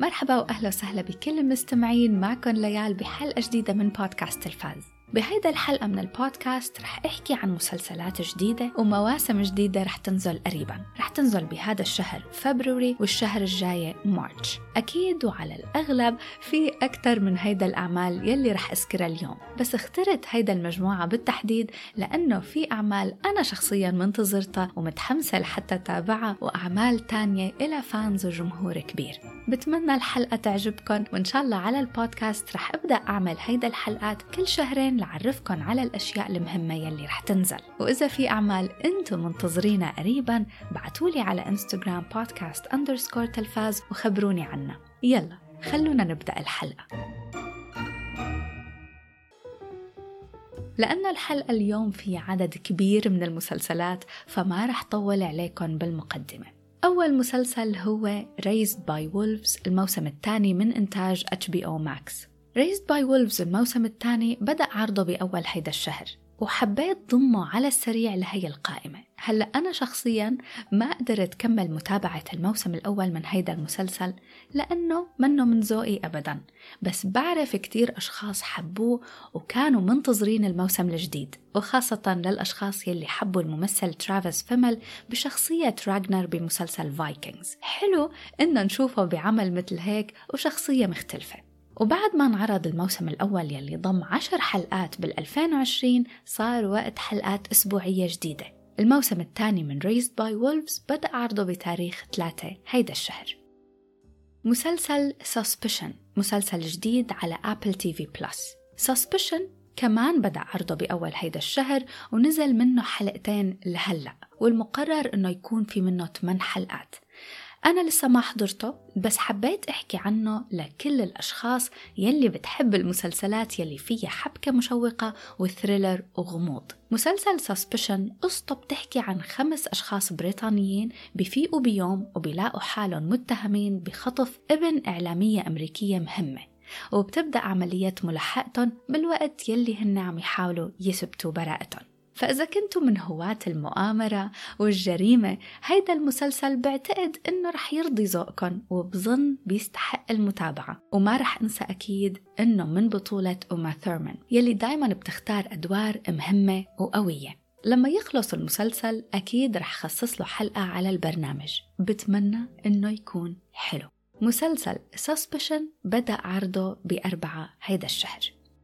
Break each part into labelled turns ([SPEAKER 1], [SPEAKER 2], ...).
[SPEAKER 1] مرحبا وأهلا وسهلا بكل المستمعين. معكم ليال بحلقة جديدة من بودكاست تلفاز. بهيدا الحلقة من البودكاست رح أحكي عن مسلسلات جديدة ومواسم جديدة رح تنزل قريباً. رح تنزل بهذا الشهر فبراير والشهر الجاي مارش. أكيد وعلى الأغلب في أكتر من هيدا الأعمال يلي رح أذكرها اليوم، بس اخترت هيدا المجموعة بالتحديد لأنه في أعمال أنا شخصياً منتظرتها ومتحمسة لحتى تابعها، وأعمال تانية إلى فانز وجمهور كبير. بتمنى الحلقة تعجبكم، وإن شاء الله على البودكاست رح أبدأ أعمل هيدا الحلقات كل شهرين لعرفكن على الأشياء المهمة يلي رح تنزل. وإذا في أعمال أنتم منتظرينها قريباً بعتولي على إنستغرام podcast_تلفاز وخبروني عنها. يلا خلونا نبدأ الحلقة. لأن الحلقة اليوم في عدد كبير من المسلسلات فما رح طول عليكم بالمقدمة. أول مسلسل هو Raised by Wolves الموسم الثاني من إنتاج HBO Max. Raised by Wolves الموسم الثاني بدأ عرضه بأول هيدا الشهر، وحبيت ضمه على السريع لهي القائمة. هلأ أنا شخصياً ما قدرت كمل متابعة الموسم الأول من هيدا المسلسل لأنه منه من ذوقي أبداً، بس بعرف كتير أشخاص حبوه وكانوا منتظرين الموسم الجديد، وخاصة للأشخاص يلي حبوا الممثل ترافيس فيمل بشخصية راغنر بمسلسل فايكنجز. حلو إنه نشوفه بعمل مثل هيك وشخصية مختلفة. وبعد ما انعرض الموسم الأول يلي ضم 10 حلقات بال2020 صار وقت حلقات أسبوعية جديدة. الموسم الثاني من Raised by Wolves بدأ عرضه بتاريخ 3 هيدا الشهر. مسلسل Suspicion مسلسل جديد على Apple TV+. Suspicion كمان بدأ عرضه بأول هيدا الشهر ونزل منه حلقتين لهلأ، والمقرر إنه يكون في منه 8 حلقات. أنا لسه ما حضرته، بس حبيت أحكي عنه لكل الأشخاص يلي بتحب المسلسلات يلي فيها حبكة مشوقة وثريلر وغموض. مسلسل Suspicion قصته بتحكي عن 5 أشخاص بريطانيين بيفيقوا بيوم وبيلاقوا حالهم متهمين بخطف ابن إعلامية أمريكية مهمة، وبتبدأ عملية ملاحقتهم بالوقت يلي هن عم يحاولوا يثبتوا براءتهم. فإذا كنتوا من هواة المؤامرة والجريمة هيدا المسلسل بعتقد إنه رح يرضي ذوقكم، وبظن بيستحق المتابعة. وما رح أنسى أكيد إنه من بطولة أوما ثورمان يلي دايما بتختار أدوار مهمة وقوية. لما يخلص المسلسل أكيد رح خصص له حلقة على البرنامج، بتمنى إنه يكون حلو. مسلسل Suspicion بدأ عرضه ب4 هيدا الشهر.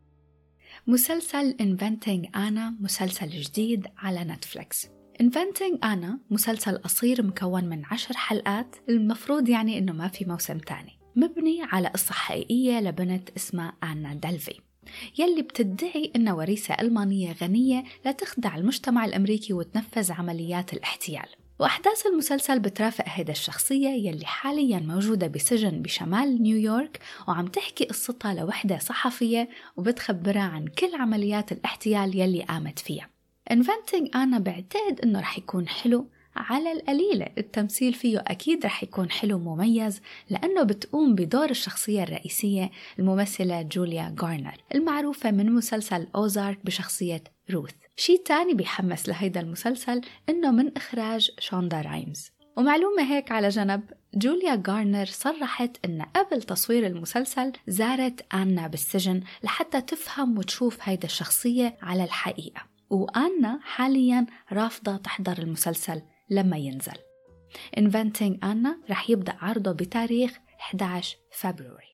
[SPEAKER 1] مسلسل Inventing Anna مسلسل جديد على نتفليكس. Inventing Anna مسلسل قصير مكون من 10 حلقات، المفروض يعني إنه ما في موسم تاني، مبني على قصة حقيقية لبنت اسمها آنا دلفي يلي بتدعي إنها وريثة ألمانية غنية لتخدع المجتمع الأمريكي وتنفذ عمليات الاحتيال. وأحداث المسلسل بترافق هيدا الشخصية يلي حالياً موجودة بسجن بشمال نيويورك، وعم تحكي قصتها لوحدة صحفية وبتخبرها عن كل عمليات الاحتيال يلي قامت فيها. Inventing Anna بعتقد إنه رح يكون حلو على القليلة، التمثيل فيه أكيد رح يكون حلو مميز لأنه بتقوم بدور الشخصية الرئيسية الممثلة جوليا غارنر المعروفة من مسلسل أوزارك بشخصية روث. شيء تاني بيحمس لهيدا المسلسل إنه من إخراج شوندا رايمز. ومعلومة هيك على جنب، جوليا غارنر صرحت إن قبل تصوير المسلسل زارت آنا بالسجن لحتى تفهم وتشوف هيدا الشخصية على الحقيقة، وآنا حالياً رافضة تحضر المسلسل لما ينزل. Inventing Anna رح يبدأ عرضه بتاريخ 11 فبراير.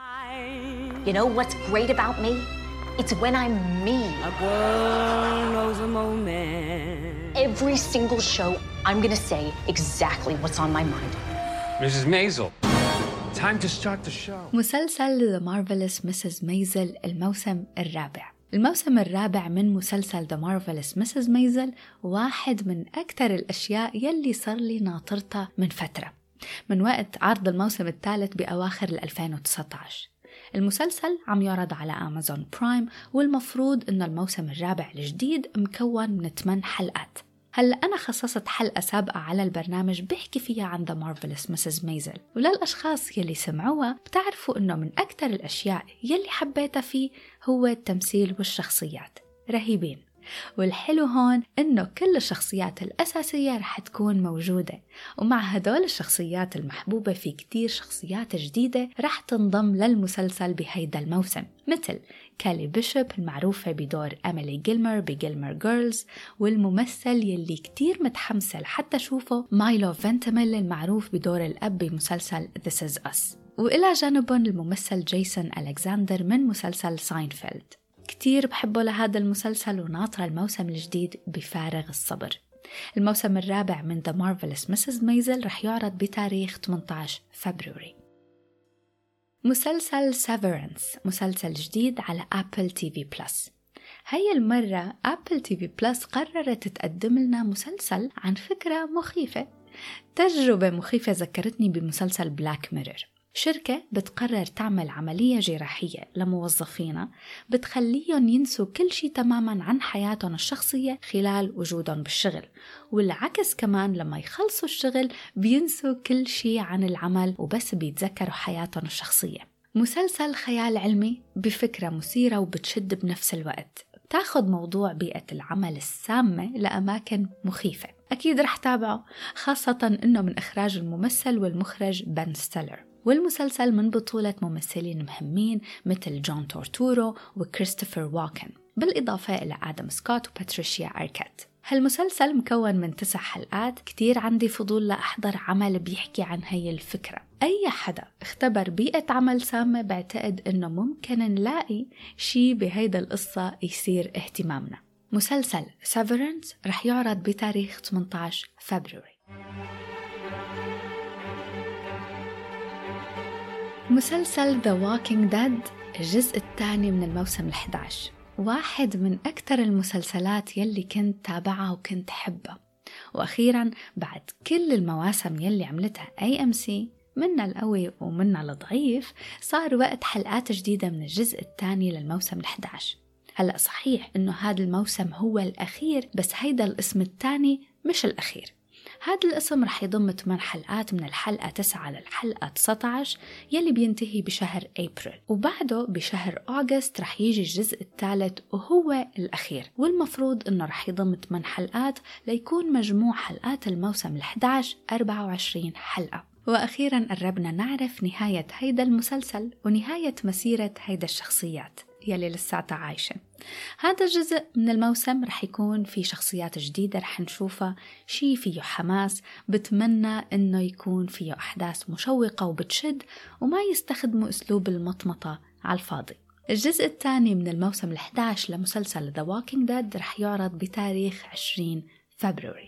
[SPEAKER 2] You know what's great about me? It's when I'm me.
[SPEAKER 3] A girl knows a moment.
[SPEAKER 2] Every single show, I'm gonna say exactly what's on my mind.
[SPEAKER 4] Mrs. Maisel, time to start the show.
[SPEAKER 1] مسلسل The Marvelous Mrs. Maisel الموسم الرابع. الموسم الرابع من مسلسل The Marvelous Mrs. Maisel واحد من أكثر الأشياء يلي صار لي ناطرتها من فترة، من وقت عرض الموسم الثالث بأواخر 2019. المسلسل عم يعرض على أمازون برايم، والمفروض إنه الموسم الرابع الجديد مكون من 8 حلقات. هلأ أنا خصصت حلقة سابقة على البرنامج بحكي فيها عن The Marvelous Mrs. Maisel، وللأشخاص يلي سمعوها بتعرفوا إنه من أكتر الأشياء يلي حبيتها فيه هو التمثيل والشخصيات رهيبين. والحلو هون إنه كل الشخصيات الأساسية رح تكون موجودة، ومع هدول الشخصيات المحبوبة في كتير شخصيات جديدة رح تنضم للمسلسل بهيدا الموسم، مثل كالي بيشوب المعروفة بدور أميلي جيلمر بجيلمر جيرلز، والممثل يلي كتير متحمسة لحتى شوفه مايلو فنتميل المعروف بدور الأب بمسلسل This Is Us، وإلى جانبهم الممثل جيسون ألكساندر من مسلسل ساينفيلد. كتير بحبه لهذا المسلسل وناطرة الموسم الجديد بفارغ الصبر. الموسم الرابع من The Marvelous Mrs. Maisel رح يعرض بتاريخ 18 فبراير. مسلسل Severance مسلسل جديد على Apple TV Plus. هاي المرة Apple TV Plus قررت تقدم لنا مسلسل عن فكرة مخيفة، تجربة مخيفة ذكرتني بمسلسل بلاك ميرور. شركة بتقرر تعمل عملية جراحية لموظفينها بتخليهم ينسوا كل شيء تماماً عن حياتهم الشخصية خلال وجودهم بالشغل، والعكس كمان لما يخلصوا الشغل بينسوا كل شيء عن العمل وبس بيتذكروا حياتهم الشخصية. مسلسل خيال علمي بفكرة مثيرة وبتشد بنفس الوقت، تاخد موضوع بيئة العمل السامة لأماكن مخيفة. أكيد رح تابعه، خاصة إنه من إخراج الممثل والمخرج بن ستيلر، والمسلسل من بطولة ممثلين مهمين مثل جون تورتورو وكريستوفر واكن، بالإضافة إلى آدم سكوت وباتريشيا أركيت. هالمسلسل مكون من 9 حلقات. كتير عندي فضول لأحضر عمل بيحكي عن هاي الفكرة. أي حدا اختبر بيئة عمل سامة بعتقد إنه ممكن نلاقي شي بهيدا القصة يصير اهتمامنا. مسلسل Severance رح يعرض بتاريخ 18 فبراير. مسلسل The Walking Dead الجزء الثاني من الموسم 11 واحد من أكثر المسلسلات يلي كنت تابعها وكنت حبها، وأخيراً بعد كل المواسم يلي عملتها AMC منا القوي ومنا الضعيف صار وقت حلقات جديدة من الجزء الثاني للموسم 11. هلأ صحيح إنه هذا الموسم هو الأخير، بس هيدا الاسم الثاني مش الأخير. هذا الاسم رح يضم 8 حلقات من الحلقة 9 للحلقة 19 يلي بينتهي بشهر أبريل، وبعده بشهر أغسطس رح يجي الجزء الثالث وهو الأخير، والمفروض إنه رح يضم 8 حلقات ليكون مجموع حلقات الموسم 11 24 حلقة. وأخيرا قربنا نعرف نهاية هيدا المسلسل ونهاية مسيرة هيدا الشخصيات يلي لساتها عايشة. هذا الجزء من الموسم رح يكون في شخصيات جديدة رح نشوفها، شي فيه حماس، بتمنى إنه يكون فيه أحداث مشوقة وبتشد وما يستخدموا أسلوب المطمطة على الفاضي. الجزء الثاني من الموسم 11 لمسلسل The Walking Dead رح يعرض بتاريخ 20 فبراير.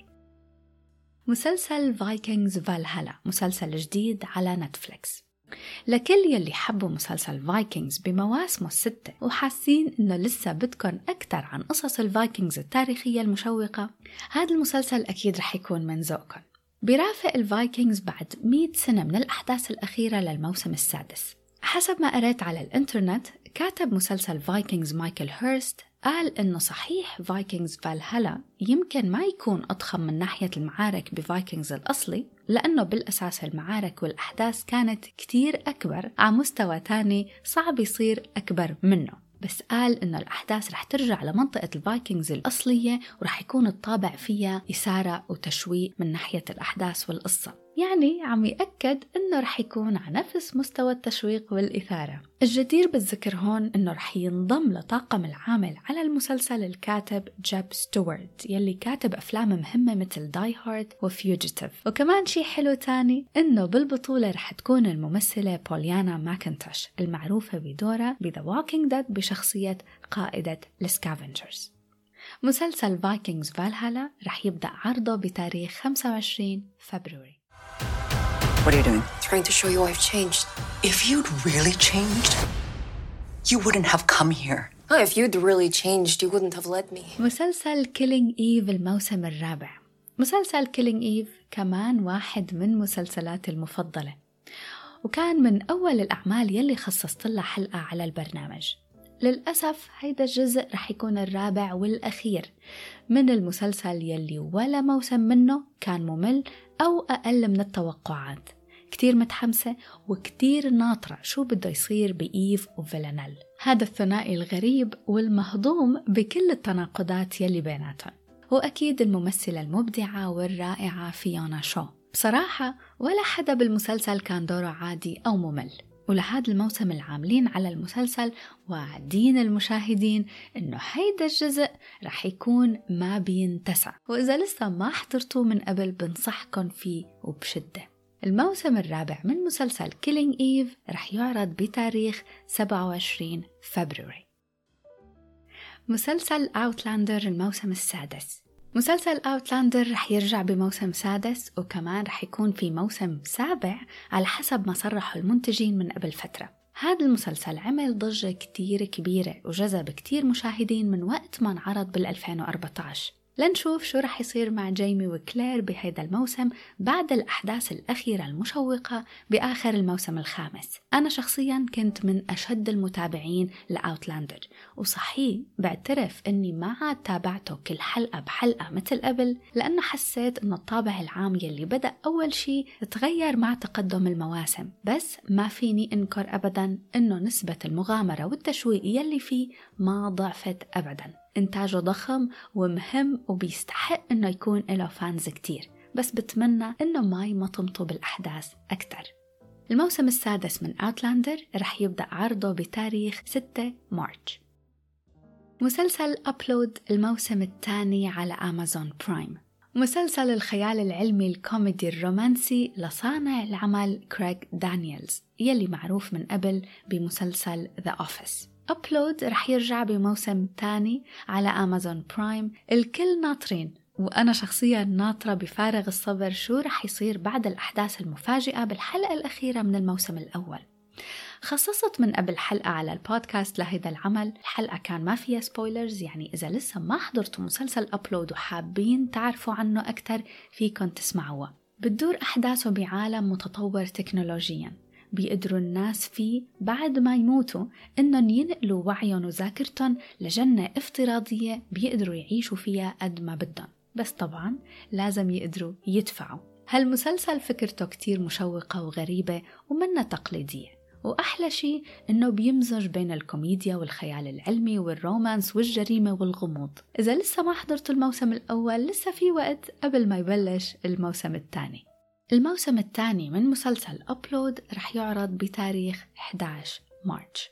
[SPEAKER 1] مسلسل فايكنجز فالهالا مسلسل جديد على نتفليكس. لكل يلي حبوا مسلسل فايكنجز بمواسمه 6 وحاسين إنه لسه بدكن أكتر عن قصص الفايكنجز التاريخية المشوقة، هذا المسلسل أكيد رح يكون من ذوقكم. برافق الفايكنجز بعد 100 سنة من الأحداث الأخيرة للموسم السادس. حسب ما قرأت على الإنترنت، كاتب مسلسل فايكنجز مايكل هيرست قال إنه صحيح فايكنجز فالهالا يمكن ما يكون أضخم من ناحية المعارك بفايكنجز الأصلي، لأنه بالأساس المعارك والأحداث كانت كتير أكبر على مستوى تاني صعب يصير أكبر منه، بس قال إنه الأحداث رح ترجع لمنطقة الفايكنجز الأصلية ورح يكون الطابع فيها إثارة وتشويق من ناحية الأحداث والقصة، يعني عم يأكد إنه رح يكون على نفس مستوى التشويق والإثارة. الجدير بالذكر هون إنه رح ينضم لطاقم العامل على المسلسل الكاتب جيب ستوارت يلي كاتب أفلام مهمة مثل داي هارد وفيوجيتيف. وكمان شي حلو تاني إنه بالبطولة رح تكون الممثلة بوليانا ماكنتوش المعروفة بدورها بذا ووكينج ديد بشخصية قائدة السكافنجرز. مسلسل فايكنجز فالهالا رح يبدأ عرضه بتاريخ 25 فبراير.
[SPEAKER 5] What are you doing?
[SPEAKER 6] Trying to show you I've changed.
[SPEAKER 5] If you'd really changed, you wouldn't have come here.
[SPEAKER 6] Oh, if you'd really changed, you wouldn't have led me.
[SPEAKER 1] مسلسل كيلينج إيف الموسم الرابع. مسلسل كيلينج إيف كمان واحد من مسلسلاتي المفضلة، وكان من أول الأعمال يلي خصصت لها حلقة على البرنامج. للأسف هيدا الجزء رح يكون الرابع والأخير من المسلسل يلي ولا موسم منه كان ممل أو أقل من التوقعات. كتير متحمسة وكتير ناطرة شو بده يصير بإيف وفيلانيل. هذا الثنائي الغريب والمهضوم بكل التناقضات يلي بيناتهم. وأكيد الممثلة المبدعة والرائعة فيونا شو. بصراحة ولا حدا بالمسلسل كان دوره عادي أو ممل، ولهذا الموسم العاملين على المسلسل وعدين المشاهدين إنه هيدا الجزء رح يكون ما بينتسع، وإذا لسه ما حضرتوه من قبل بنصحكم فيه وبشدة. الموسم الرابع من مسلسل Killing Eve رح يعرض بتاريخ 27 فبراير. مسلسل Outlander الموسم السادس. مسلسل Outlander رح يرجع بموسم سادس، وكمان رح يكون في موسم سابع على حسب ما صرحوا المنتجين من قبل فترة. هذا المسلسل عمل ضجة كتير كبيرة وجذب كتير مشاهدين من وقت ما انعرض بال2014. لنشوف شو رح يصير مع جيمي وكلير بهيدا الموسم بعد الأحداث الأخيرة المشوقة بآخر الموسم الخامس. أنا شخصياً كنت من أشد المتابعين لأوتلاندر، وصحيح بعترف أني ما عاد تابعته كل حلقة بحلقة مثل قبل، لأنه حسيت أن الطابع العام يلي بدأ أول شي تغير مع تقدم المواسم. بس ما فيني أنكر أبداً أنه نسبة المغامرة والتشويق يلي فيه ما ضعفت أبداً. إنتاجه ضخم ومهم وبيستحق إنه يكون له فانز كتير، بس بتمنى إنه ما يمطمطوا بالأحداث أكتر. الموسم السادس من أوتلاندر رح يبدأ عرضه بتاريخ 6 مارس. مسلسل أبلود الموسم الثاني على أمازون برايم. مسلسل الخيال العلمي الكوميدي الرومانسي لصانع العمل كريغ دانييلز يلي معروف من قبل بمسلسل The Office. أبلود رح يرجع بموسم تاني على أمازون برايم. الكل ناطرين، وأنا شخصياً ناطرة بفارغ الصبر شو رح يصير بعد الأحداث المفاجئة بالحلقة الأخيرة من الموسم الأول. خصصت من قبل حلقة على البودكاست لهذا العمل. الحلقة كان ما فيها سبويلرز، يعني إذا لسه ما حضرتوا مسلسل أبلود وحابين تعرفوا عنه أكتر فيكن تسمعوه. بتدور أحداثه بعالم متطور تكنولوجياً، بيقدروا الناس فيه بعد ما يموتوا إنهم ينقلوا وعيهم وذاكرتهم لجنة افتراضية بيقدروا يعيشوا فيها قد ما بدهم، بس طبعاً لازم يقدروا يدفعوا. هالمسلسل فكرته كتير مشوقة وغريبة ومنها تقليدية، وأحلى شيء إنه بيمزج بين الكوميديا والخيال العلمي والرومانس والجريمة والغموض. إذا لسه ما حضرتوا الموسم الأول لسه في وقت قبل ما يبلش الموسم الثاني. الموسم الثاني من مسلسل أبلود رح يعرض بتاريخ 11 مارس.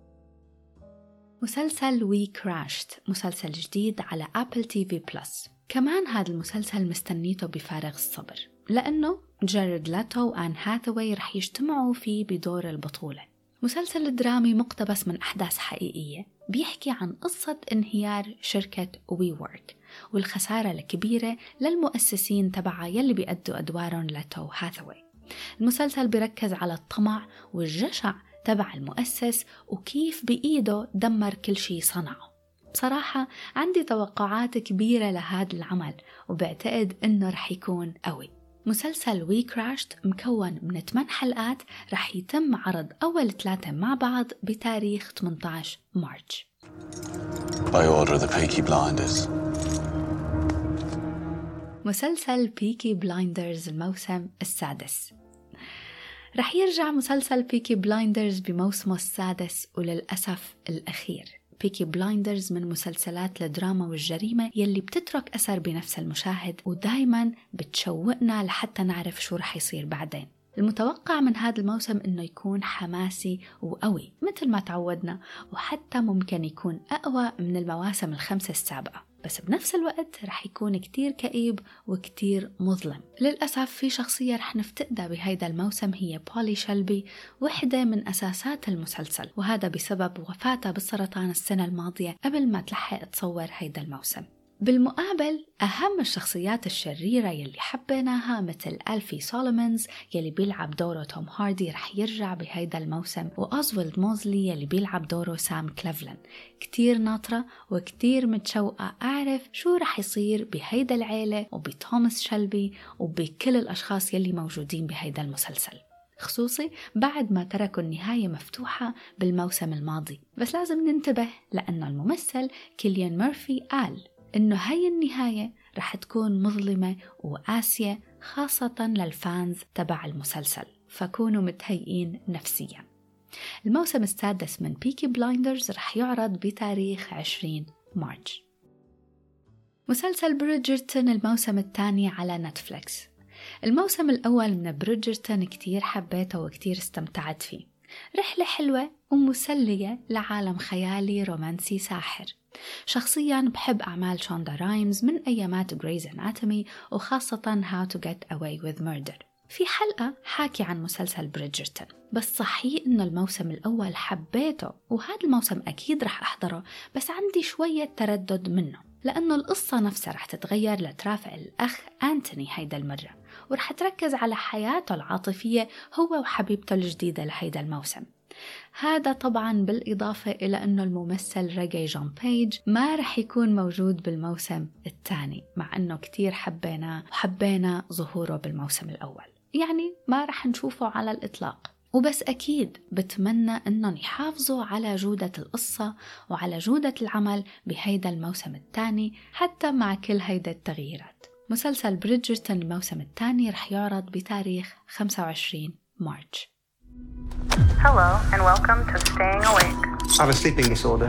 [SPEAKER 1] مسلسل وي كراشت، مسلسل جديد على أبل TV بلس. كمان هذا المسلسل مستنيته بفارغ الصبر، لأنه جاريد لاتو وآن هاثاواي رح يجتمعوا فيه بدور البطولة. مسلسل درامي مقتبس من أحداث حقيقية، بيحكي عن قصة انهيار شركة وي وورك والخسارة الكبيرة للمؤسسين تبعها يلي بيأدوا أدوارهم لاتو وهاثاواي. المسلسل بيركز على الطمع والجشع تبع المؤسس وكيف بإيده دمر كل شيء صنعه. بصراحة عندي توقعات كبيرة لهذا العمل، وبعتقد إنه رح يكون قوي. مسلسل وي كراشت مكون من 8 حلقات، رح يتم عرض أول 3 مع بعض بتاريخ 18 مارس.
[SPEAKER 7] By order of the Peaky Blinders.
[SPEAKER 1] مسلسل بيكي بلايندرز الموسم السادس. رح يرجع مسلسل بيكي بلايندرز بموسمه السادس وللأسف الأخير. بيكي بلايندرز من مسلسلات الدراما والجريمة يلي بتترك أثر بنفس المشاهد، ودايما بتشوقنا لحتى نعرف شو رح يصير بعدين. المتوقع من هذا الموسم إنه يكون حماسي وقوي مثل ما تعودنا، وحتى ممكن يكون أقوى من المواسم الخمسة السابقة، بس بنفس الوقت رح يكون كتير كئيب وكتير مظلم. للأسف في شخصية رح نفتقدها بهيدا الموسم، هي بولي شلبي، وحدة من أساسات المسلسل، وهذا بسبب وفاتها بالسرطان السنة الماضية قبل ما تلحق تصور هيدا الموسم. بالمقابل أهم الشخصيات الشريرة يلي حبيناها مثل ألفي سولومونز يلي بيلعب دوره توم هاردي رح يرجع بهيدا الموسم، وأوزوالد موزلي يلي بيلعب دوره سام كليفلن. كتير ناطرة وكتير متشوقة أعرف شو رح يصير بهيدا العيلة وبتوماس شلبي وبكل الأشخاص يلي موجودين بهيدا المسلسل، خصوصي بعد ما تركوا النهاية مفتوحة بالموسم الماضي. بس لازم ننتبه لأنه الممثل كيليان ميرفي قال إنه هاي النهاية رح تكون مظلمة وقاسية خاصة للفانز تبع المسلسل، فكونوا متهيئين نفسيا. الموسم السادس من بيكي بلايندرز رح يعرض بتاريخ 20 مارس. مسلسل بريدجرتون الموسم الثاني على نتفليكس. الموسم الأول من بريدجرتون كتير حبيته وكتير استمتعت فيه. رحلة حلوة ومسلية لعالم خيالي رومانسي ساحر. شخصياً بحب أعمال شوندا رايمز من أيامات غريز أناتومي وخاصة How to Get Away with Murder. في حلقة حاكي عن مسلسل بريدجرتون، بس صحيح إنه الموسم الأول حبيته وهذا الموسم أكيد رح أحضره، بس عندي شوية تردد منه لأنه القصة نفسها رح تتغير لترافق الأخ أنتوني هيدا المرة، ورح تركز على حياته العاطفية هو وحبيبته الجديدة لهيدا الموسم. هذا طبعاً بالإضافة إلى أنه الممثل ريجي جون بيج ما رح يكون موجود بالموسم الثاني، مع أنه كتير حبينا وحبينا ظهوره بالموسم الأول، يعني ما رح نشوفه على الإطلاق. وبس أكيد بتمنى أنهم يحافظوا على جودة القصة وعلى جودة العمل بهيدا الموسم الثاني حتى مع كل هيدا التغييرات. مسلسل بريدجرتون الموسم الثاني رح يعرض بتاريخ 25 مارس.
[SPEAKER 8] Hello and welcome to Staying Awake.
[SPEAKER 9] I have a sleeping disorder.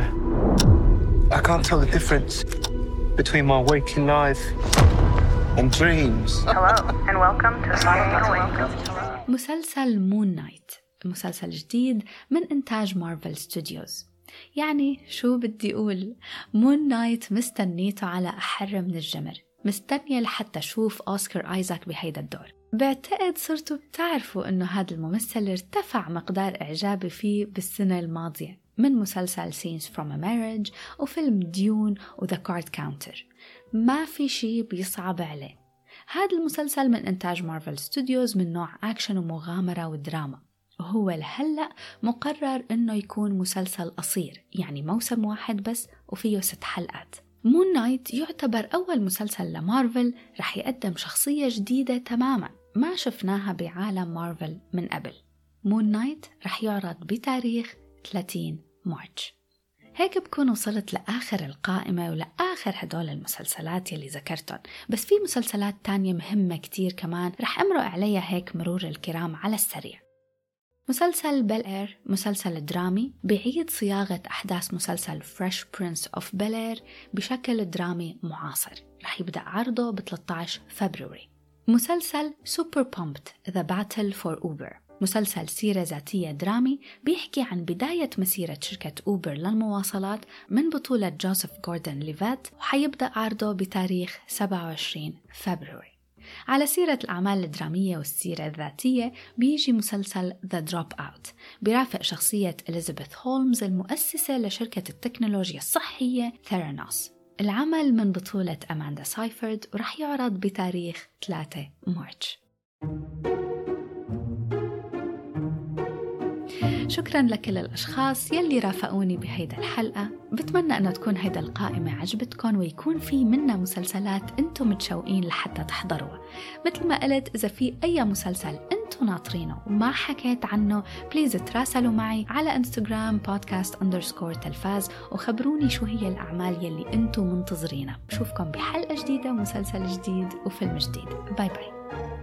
[SPEAKER 9] I can't tell the difference between my waking life and dreams.
[SPEAKER 8] Hello and welcome to Staying Awake.
[SPEAKER 1] مسلسل مون نايت، مسلسل جديد من إنتاج مارفل ستوديوز. يعني شو بدي أقول، مون نايت مستنيته على أحر من الجمر، مستنية لحتى أشوف أوسكار آيزاك بهيدا الدور. بعتقد صرتوا بتعرفوا أنه هذا الممثل ارتفع مقدار إعجابي فيه بالسنة الماضية من مسلسل Scenes from a Marriage وفيلم ديون وذا كارد كاونتر. ما في شي بيصعب عليه. هذا المسلسل من إنتاج مارفل ستوديوز من نوع أكشن ومغامرة ودراما، وهو لهلأ مقرر أنه يكون مسلسل قصير، يعني موسم واحد بس وفيه 6 حلقات. مون نايت يعتبر أول مسلسل لمارفل رح يقدم شخصية جديدة تماماً ما شفناها بعالم مارفل من قبل. مون نايت رح يعرض بتاريخ 30 مارس. هيك بكون وصلت لآخر القائمة ولآخر هدول المسلسلات يلي ذكرتهم، بس في مسلسلات تانية مهمة كتير كمان رح أمرق عليها هيك مرور الكرام على السريع. مسلسل بيل إير مسلسل درامي بعيد صياغة أحداث مسلسل فريش برنس أوف بيل إير بشكل درامي معاصر، رح يبدأ عرضه ب 13 فبراير. مسلسل سوبر بومبت The Battle for Uber، مسلسل سيرة ذاتية درامي بيحكي عن بداية مسيرة شركة أوبر للمواصلات من بطولة جوزيف غوردن ليفيت، وحيبدأ عرضه بتاريخ 27 فبراير. على سيرة الأعمال الدرامية والسيرة الذاتية بيجي مسلسل The Dropout برافق شخصية إليزابيث هولمز المؤسسة لشركة التكنولوجيا الصحية ثيرانوس. العمل من بطولة أماندا سايفرد ورح يعرض بتاريخ 3 مارس. شكراً لكل الأشخاص يلي رافقوني بهيدا الحلقة. بتمنى أن تكون هيدا القائمة عجبتكم ويكون في منا مسلسلات أنتم متشوقين لحتى تحضروها. مثل ما قلت، إذا في أي مسلسل أنتم ناطرينه وما حكيت عنه بليز تراسلوا معي على انستغرام podcast_تلفاز وخبروني شو هي الأعمال يلي أنتم منتظرينها. بشوفكم بحلقة جديدة ومسلسل جديد وفيلم جديد. باي باي.